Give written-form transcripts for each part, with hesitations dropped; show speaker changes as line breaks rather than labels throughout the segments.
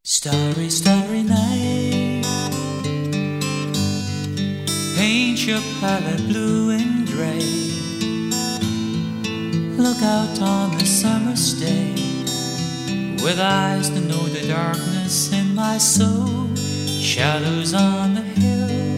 Starry, starry night, paint your palette blue and gray. Look out on the summer's day, with eyes that know the darkness in my soul. Shadows on the hill,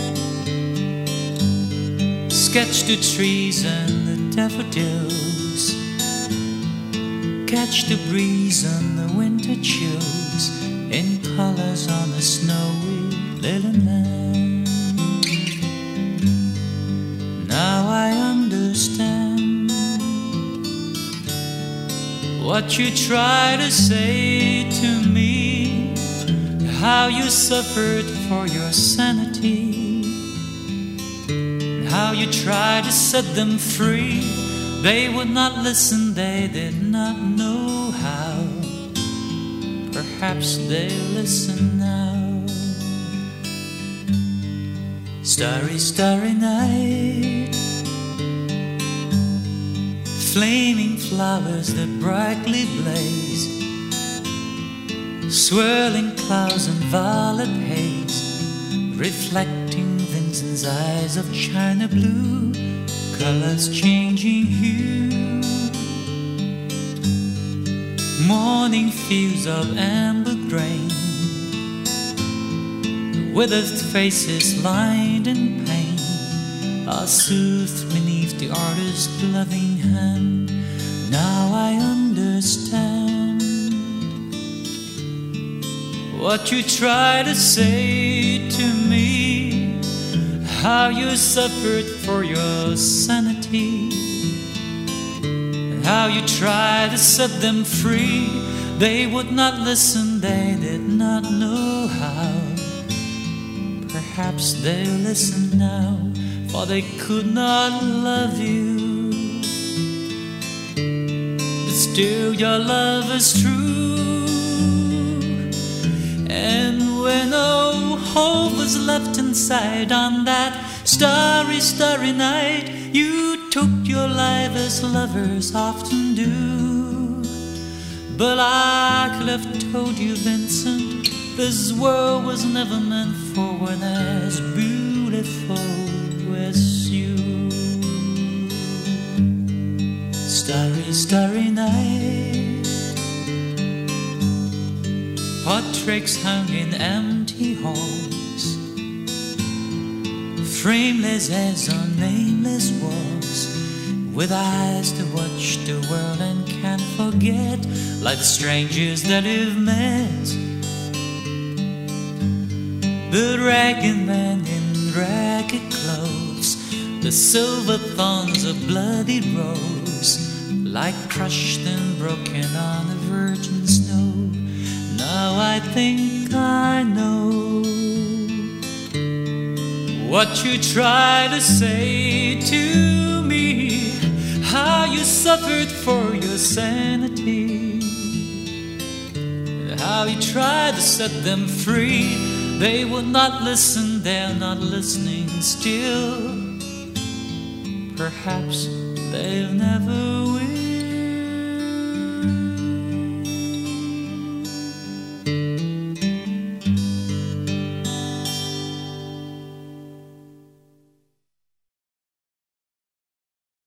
sketch the trees and the daffodils, catch the breeze and the winter chills in colors on the snowy little land. Now I understand what you try to say to me, how you suffered for your sanity, how you tried to set them free. They would not listen, they did not know how. Perhaps they'll listen now. Starry, starry night, flaming flowers that brightly blaze, swirling clouds and violet haze, reflecting Vincent's eyes of china blue, colors changing hue, morning fields of amber grain, withered faces lined in pain are soothed beneath the artist's loving hand. Now I understand what you try to say to me, how you suffered for your sanity, and how you tried to set them free. They would not listen, they did not know how. Perhaps they'll listen now, for they could not love you, but still your love is true. And when no hope was left inside on that starry, starry night, you took your life as lovers often do. But I could have told you, Vincent, this world was never meant for one as beautiful as you. Starry, starry night, portraits hung in empty halls, frameless as on nameless walls, with eyes to watch the world and can't forget, like the strangers that you've met. The ragged man in ragged clothes, the silver thorns of bloody rose, like crushed and broken on the virgin snow. Now I think I know what you try to say to me, how you suffered for your sanity, and how you tried to set them free. They would not listen, they're not listening still. Perhaps they'll never